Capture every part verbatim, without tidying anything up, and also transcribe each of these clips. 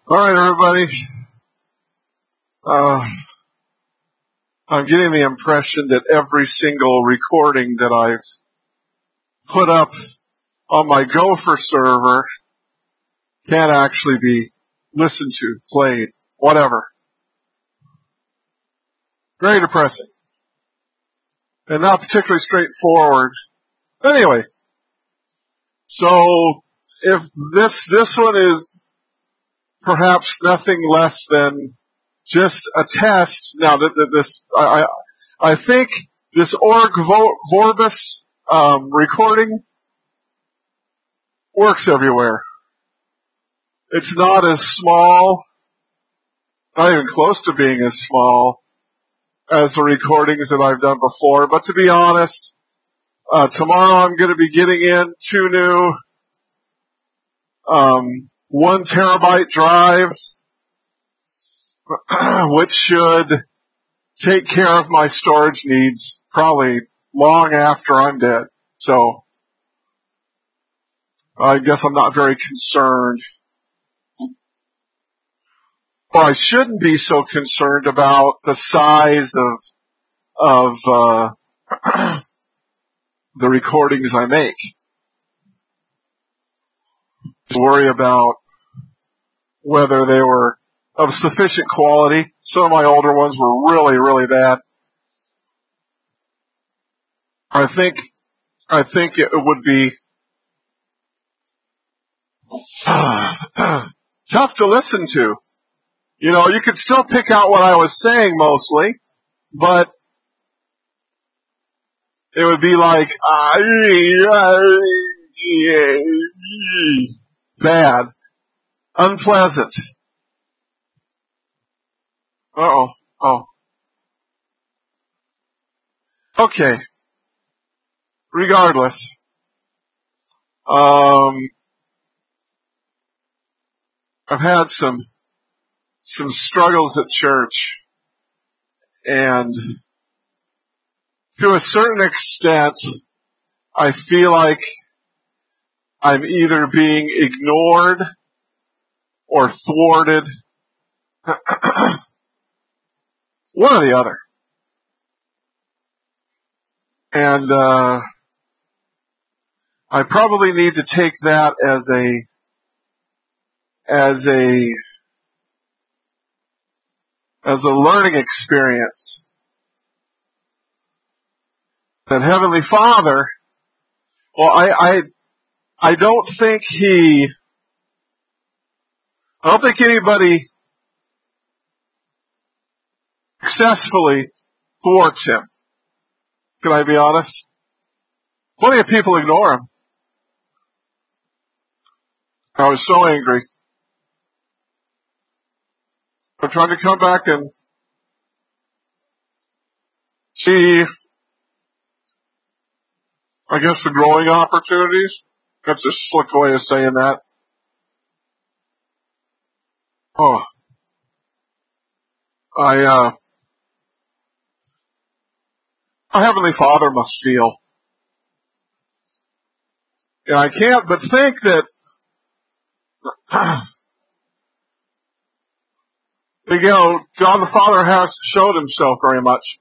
All right, everybody. Uh, I'm getting the impression that every single recording that I've put up on my Gopher server can't actually be listened to, played, whatever. Very depressing. And not particularly straightforward. Anyway, so if this this one is perhaps nothing less than just a test. Now that, that this, I, I, I think this Org Vorbis um, recording works everywhere. It's not as small, not even close to being as small as the recordings that I've done before. But to be honest, uh, tomorrow I'm going to be getting in two new um, one terabyte drives, which should take care of my storage needs probably long after I'm dead. So I guess I'm not very concerned. Or I shouldn't be so concerned about the size of of uh the recordings I make. To worry about whether they were of sufficient quality. Some of my older ones were really, really bad. I think I think it would be tough to listen to. You know, you could still pick out what I was saying mostly, but it would be like, bad, unpleasant. Uh-oh, oh. Okay. Regardless, um, I've had some, some struggles at church, and to a certain extent, I feel like I'm either being ignored or thwarted. One or the other. And, uh, I probably need to take that as a, as a, as a learning experience. That Heavenly Father, well, I, I, I don't think he, I don't think anybody successfully thwarts him. Can I be honest? Plenty of people ignore him. I was so angry. I'm trying to come back and see, I guess, the growing opportunities. That's a slick way of saying that. Oh. I, uh, our Heavenly Father must feel. And I can't but think that, you know, God the Father hasn't showed himself very much.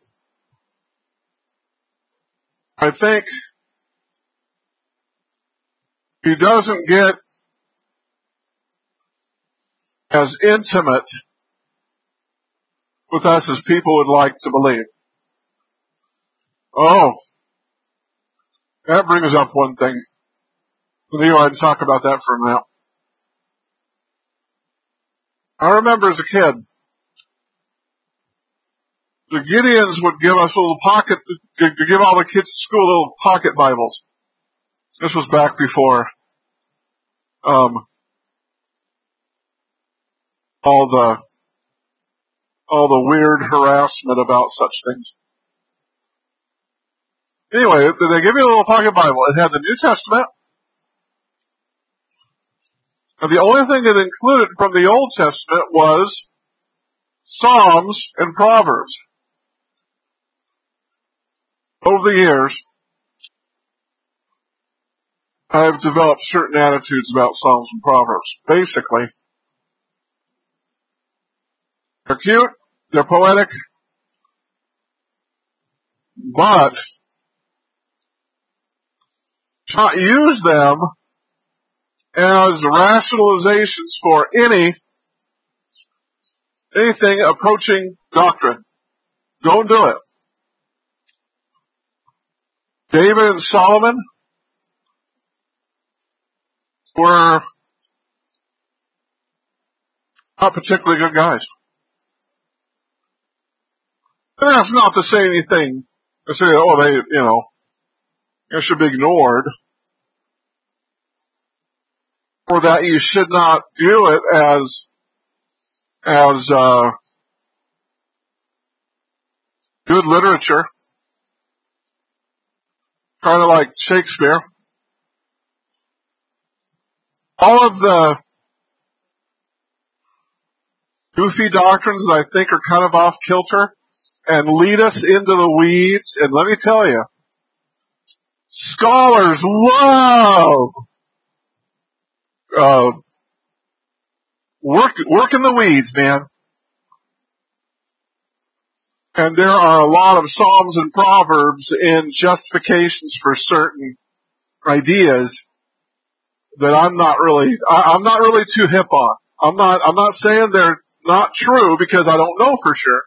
I think he doesn't get as intimate with us as people would like to believe. Oh, that brings up one thing. Let me go ahead and talk about that for a minute. I remember as a kid, the Gideons would give us little pocket, to give all the kids at school little pocket Bibles. This was back before, um, all the, all the weird harassment about such things. Anyway, they give you a little pocket Bible. It had the New Testament. And the only thing it included from the Old Testament was Psalms and Proverbs. Over the years, I have developed certain attitudes about Psalms and Proverbs. Basically, They're cute, they're poetic, but do not use them as rationalizations for any anything approaching doctrine. Don't do it. David and Solomon were not particularly good guys. And that's not to say anything to say, oh, they, you know, they should be ignored, or that you should not view it as, as, uh, good literature, kind of like Shakespeare. All of the goofy doctrines that I think are kind of off kilter and lead us into the weeds, and let me tell you, scholars love uh, work work in the weeds, man. And there are a lot of Psalms and Proverbs in justifications for certain ideas that I'm not really I, I'm not really too hip on. I'm not I'm not saying they're not true because I don't know for sure.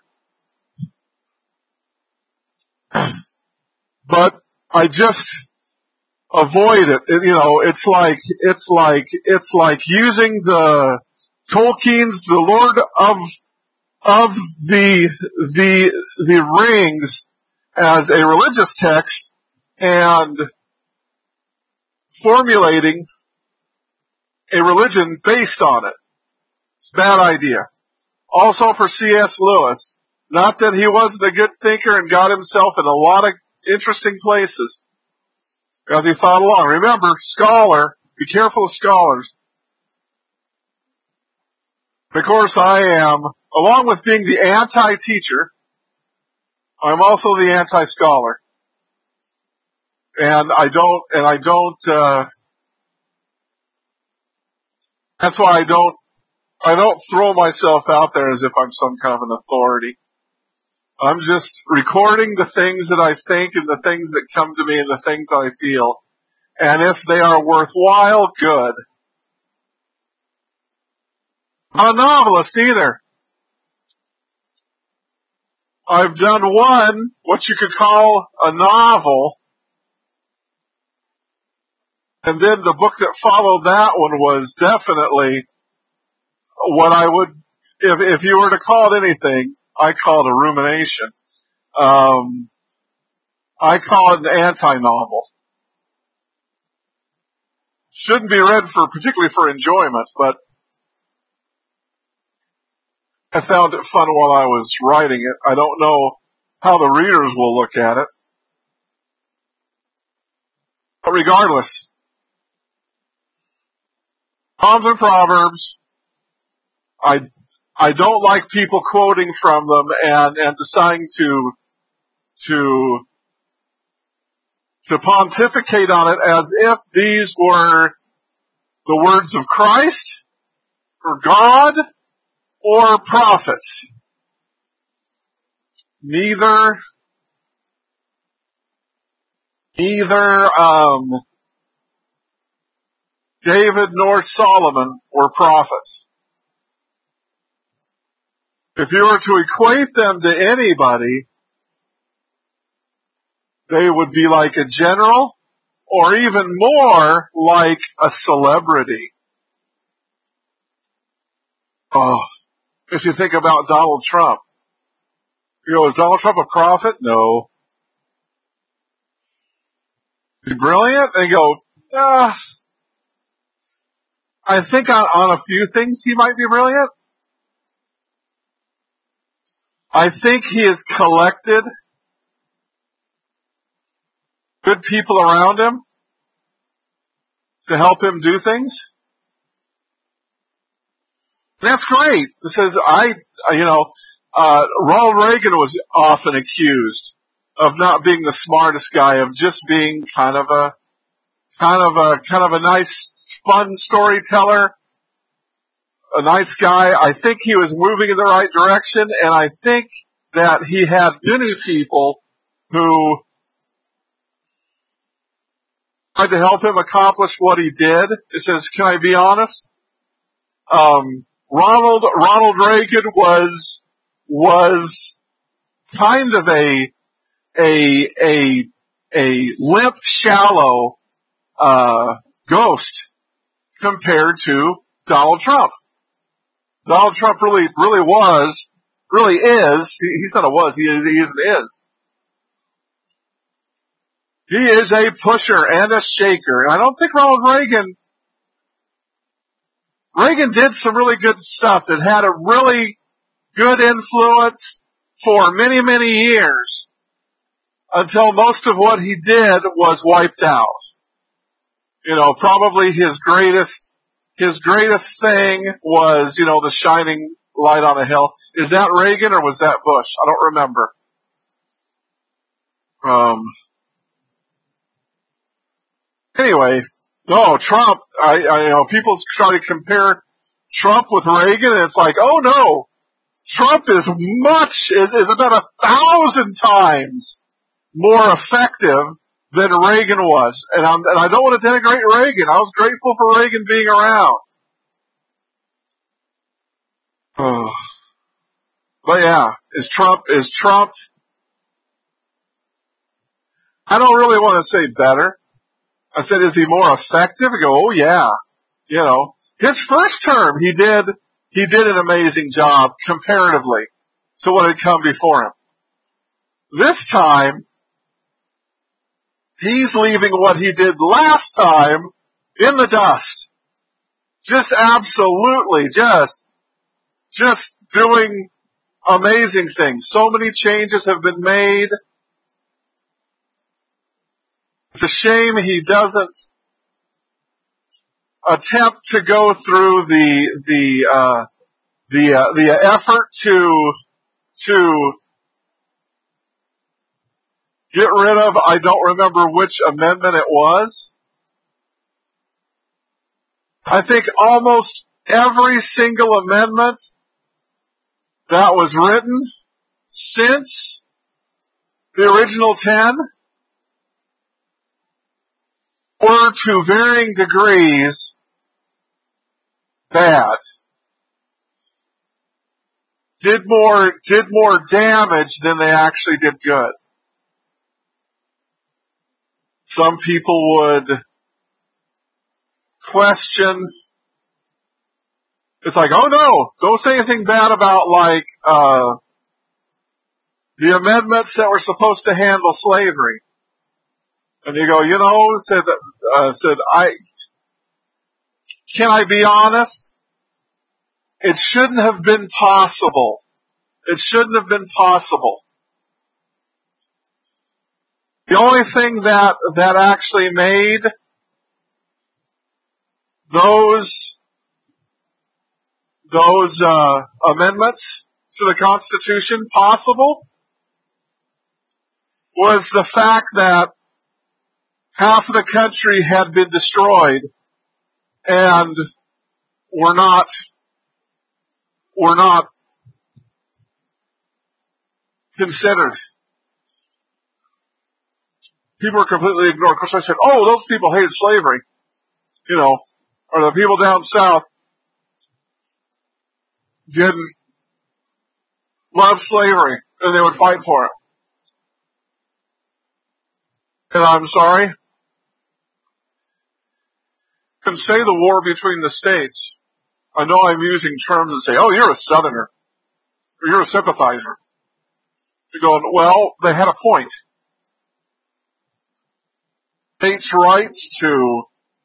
But I just avoid it. it. You know, it's like it's like it's like using the Tolkien's The Lord of of the the the Rings as a religious text and formulating a religion based on it. It's a bad idea. Also for C S Lewis, not that he wasn't a good thinker and got himself in a lot of interesting places as he thought along. Remember, scholar, be careful of scholars. Of course, I am, along with being the anti-teacher, I'm also the anti-scholar. And I don't, and I don't, uh, that's why I don't, I don't throw myself out there as if I'm some kind of an authority. I'm just recording the things that I think and the things that come to me and the things that I feel. And if they are worthwhile, good. I'm not a novelist either. I've done one, what you could call a novel, and then the book that followed that one was definitely what I would, if, if you were to call it anything, I call it a rumination. Um, I call it an anti-novel. Shouldn't be read for, particularly for enjoyment, but I found it fun while I was writing it. I don't know how the readers will look at it. But regardless, Psalms and Proverbs, I, I don't like people quoting from them and, and deciding to, to, to pontificate on it as if these were the words of Christ or God or prophets. Neither, neither, um, David nor Solomon were prophets. If you were to equate them to anybody, they would be like a general or even more like a celebrity. Oh, if you think about Donald Trump, you know, is Donald Trump a prophet? No. Is he brilliant? And you go, ah, I think on, on a few things he might be brilliant. I think he has collected good people around him to help him do things. That's great. It says, I, you know, uh, Ronald Reagan was often accused of not being the smartest guy, of just being kind of a, kind of a, kind of a nice, fun storyteller. a nice guy. I think he was moving in the right direction, and I think that he had many people who tried to help him accomplish what he did. It says, can I be honest? Um, Ronald, Ronald Reagan was, was kind of a, a, a, a limp, shallow, uh, ghost compared to Donald Trump. Donald Trump really, really was, really is, he, he's not a was, he is, he is and is. He is a pusher and a shaker. And I don't think Ronald Reagan, Reagan did some really good stuff that had a really good influence for many, many years until most of what he did was wiped out. You know, probably his greatest, his greatest thing was, you know, the shining light on a hill. Is that Reagan or was that Bush? I don't remember. Um, anyway, no, Trump, I, I, you know, people try to compare Trump with Reagan and it's like, oh no, Trump is much, is, is about a thousand times more effective than Reagan was. And, I'm, and I don't want to denigrate Reagan. I was grateful for Reagan being around. Oh. But yeah, is Trump, is Trump, I don't really want to say better. I said, is he more effective? I go, oh yeah. You know, his first term, he did, he did an amazing job comparatively to what had come before him. This time, he's leaving what he did last time in the dust. Just absolutely, just, just doing amazing things. So many changes have been made. It's a shame he doesn't attempt to go through the, the, uh, the, uh, the effort to, to get rid of, I don't remember which amendment it was. I think almost every single amendment that was written since the original ten were to varying degrees bad. Did more, did more damage than they actually did good. Some people would question, it's like, oh no, don't say anything bad about like, uh, the amendments that were supposed to handle slavery. And you go, you know, said, uh, said, I, can I be honest? It shouldn't have been possible. It shouldn't have been possible. The only thing that, that actually made those, those, uh, amendments to the Constitution possible was the fact that half of the country had been destroyed and were not, were not considered. People were completely ignored. Of course, I said, oh, those people hated slavery. You know, or the people down south didn't love slavery and they would fight for it. And I'm sorry, can say the war between the states. I know I'm using terms and say, oh, you're a Southerner, or you're a sympathizer. You're going, well, they had a point. States' rights to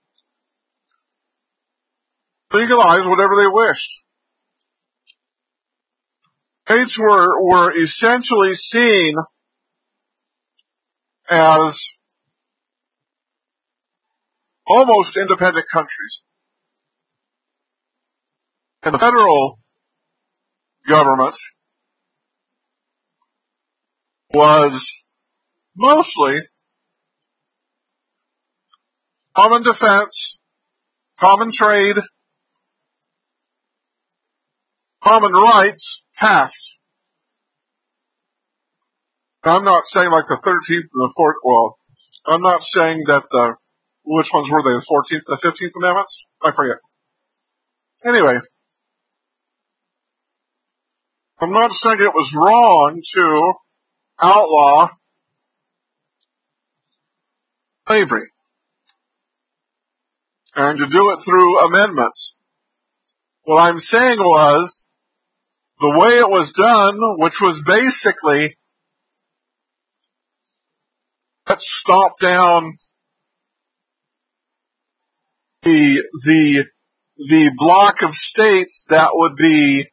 legalize whatever they wished. States were, were essentially seen as almost independent countries. And the federal government was mostly common defense, common trade, common rights passed. I'm not saying like the thirteenth and the fourth, well, I'm not saying that the, which ones were they, the fourteenth and the fifteenth amendments? I forget. Anyway, I'm not saying it was wrong to outlaw slavery and to do it through amendments. What I'm saying was the way it was done, which was basically let's stop down the the the block of states that would be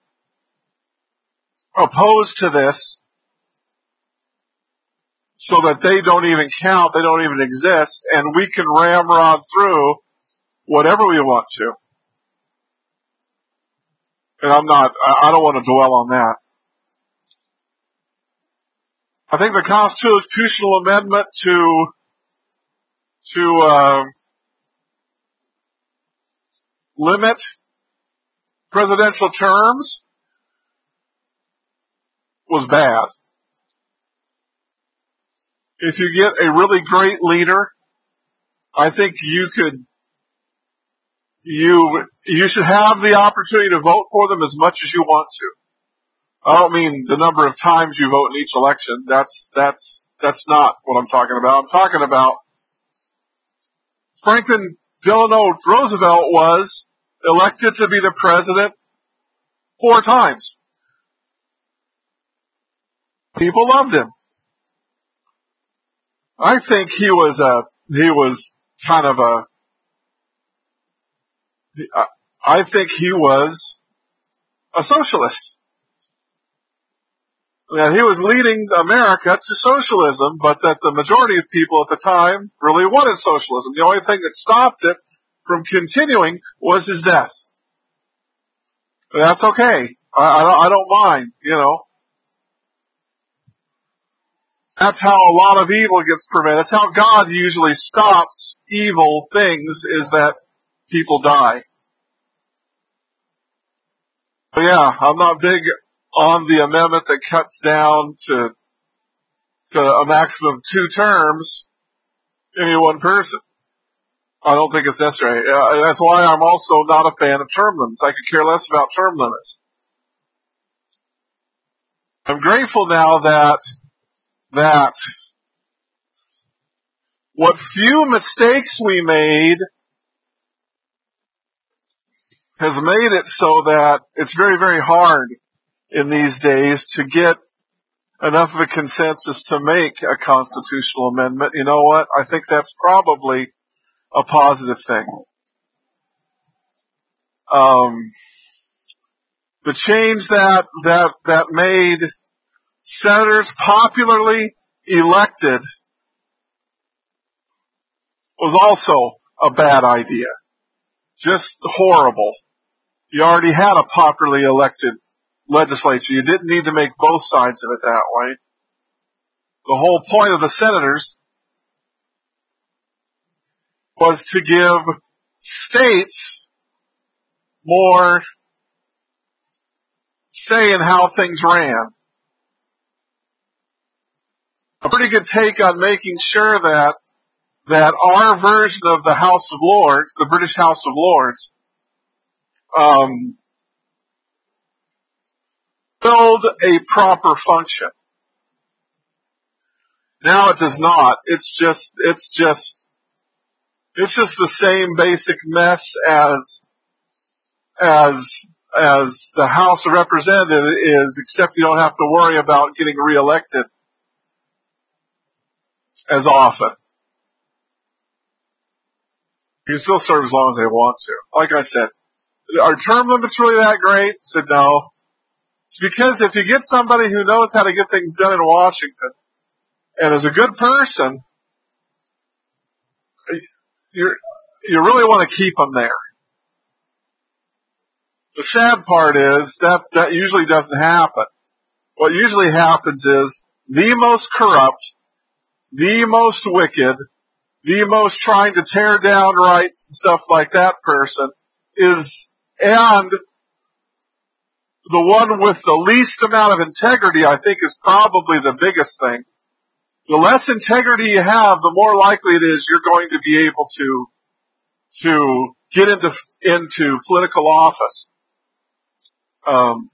opposed to this so that they don't even count, they don't even exist, and we can ramrod through whatever we want to. And I'm not, I don't want to dwell on that. I think the constitutional amendment to, to, uh, limit presidential terms was bad. If you get a really great leader, I think you could, you, you should have the opportunity to vote for them as much as you want to. I don't mean the number of times you vote in each election. That's, that's, that's not what I'm talking about. I'm talking about Franklin Delano Roosevelt was elected to be the president four times. People loved him. I think he was a, he was kind of a, I think he was a socialist. That he was leading America to socialism, but that the majority of people at the time really wanted socialism. The only thing that stopped it from continuing was his death. That's okay. I, I, don't, I don't mind, you know. That's how a lot of evil gets prevented. That's how God usually stops evil things, is that people die. But yeah, I'm not big on the amendment that cuts down to, to a maximum of two terms, any one person. I don't think it's necessary. Uh, that's why I'm also not a fan of term limits. I could care less about term limits. I'm grateful now that, that what few mistakes we made has made it so that it's very, very hard in these days to get enough of a consensus to make a constitutional amendment. You know what? I think that's probably a positive thing. Um, the change that, that, that made senators popularly elected was also a bad idea. Just horrible. You already had a popularly elected legislature. You didn't need to make both sides of it that way. The whole point of the senators was to give states more say in how things ran. A pretty good take on making sure that that our version of the House of Lords, the British House of Lords, um, filled a proper function. Now it does not. It's just, it's just, it's just the same basic mess as, as, as the House of Representatives is, except you don't have to worry about getting reelected as often. You can still serve as long as they want to. Like I said, are term limits really that great? I said no. It's because if you get somebody who knows how to get things done in Washington and is a good person, you you really want to keep them there. The sad part is that that usually doesn't happen. What usually happens is the most corrupt, the most wicked, the most trying to tear down rights and stuff like that person is, and the one with the least amount of integrity, I think, is probably the biggest thing. The less integrity you have, the more likely it is you're going to be able to, to get into, into political office. Um,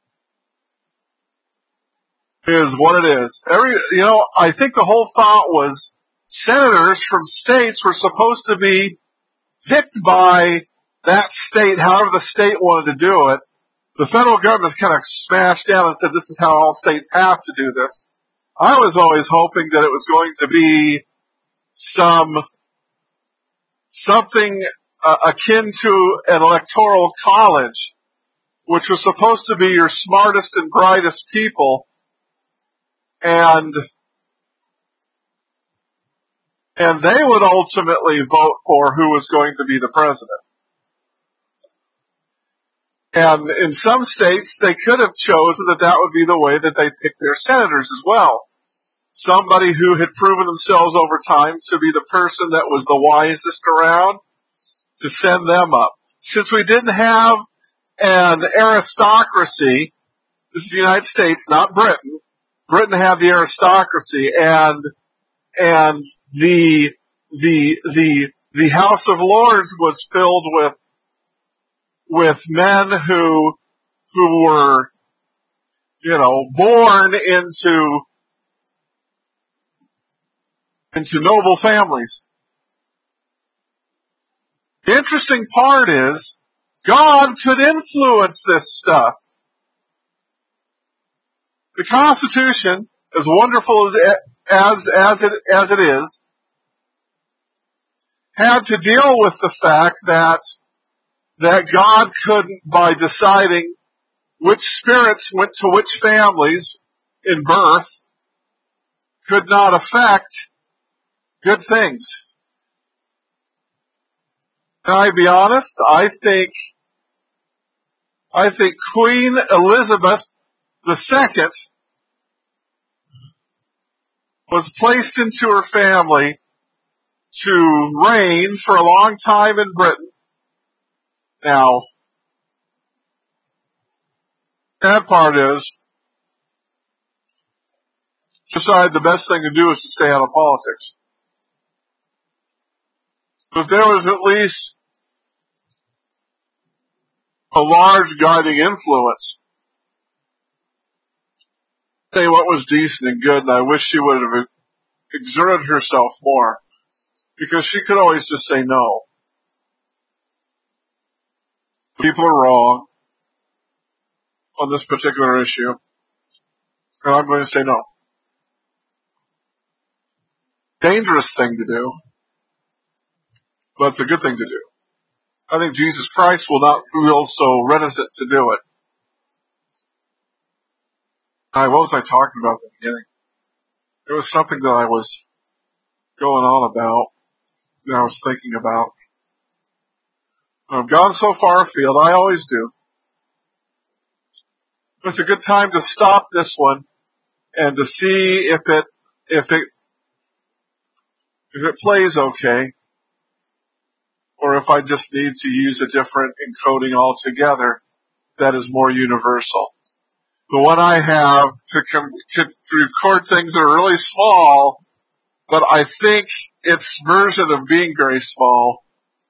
is what it is. Every, you know, I think the whole thought was senators from states were supposed to be picked by that state, however the state wanted to do it. The federal government kind of smashed down and said this is how all states have to do this. I was always hoping that it was going to be some, something uh, akin to an electoral college, which was supposed to be your smartest and brightest people, and and they would ultimately vote for who was going to be the president. And in some states, they could have chosen that that would be the way that they picked their senators as well. Somebody who had proven themselves over time to be the person that was the wisest around, to send them up. Since we didn't have an aristocracy, this is the United States, not Britain. Britain had the aristocracy, and and the the the the House of Lords was filled with with men who who were, you know, born into into noble families. The interesting part is God could influence this stuff. The Constitution, as wonderful as it, as as it as it is, had to deal with the fact that that God couldn't, by deciding which spirits went to which families in birth, could not affect good things. Can I be honest? I think I think Queen Elizabeth the Second was placed into her family to reign for a long time in Britain. Now, that part is, decided the best thing to do is to stay out of politics. But there was at least a large guiding influence. Say what was decent and good, and I wish she would have exerted herself more, because she could always just say no. People are wrong on this particular issue, and I'm going to say no. Dangerous thing to do, but it's a good thing to do. I think Jesus Christ will not feel so reticent to do it. I, what was I talking about at the beginning? There was something that I was going on about, that I was thinking about. I've gone so far afield, I always do. It's a good time to stop this one and to see if it, if it, if it plays okay, or if I just need to use a different encoding altogether that is more universal. The one I have could, could record things that are really small, but I think its version of being very small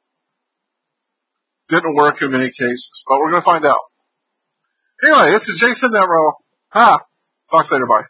didn't work in many cases, but we're going to find out. Anyway, this is Jason Nemro. Ha! Talk later, bye.